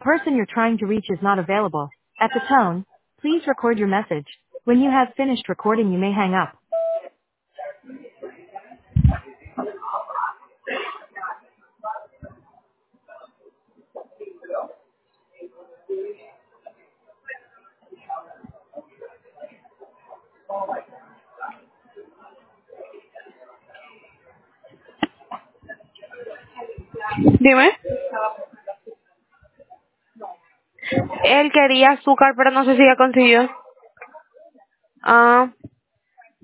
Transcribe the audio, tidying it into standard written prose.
person you're trying to reach is not available. At the tone, please record your message. When you have finished recording, you may hang up. Dime. Él quería azúcar, pero no sé si ya consiguió. Ah.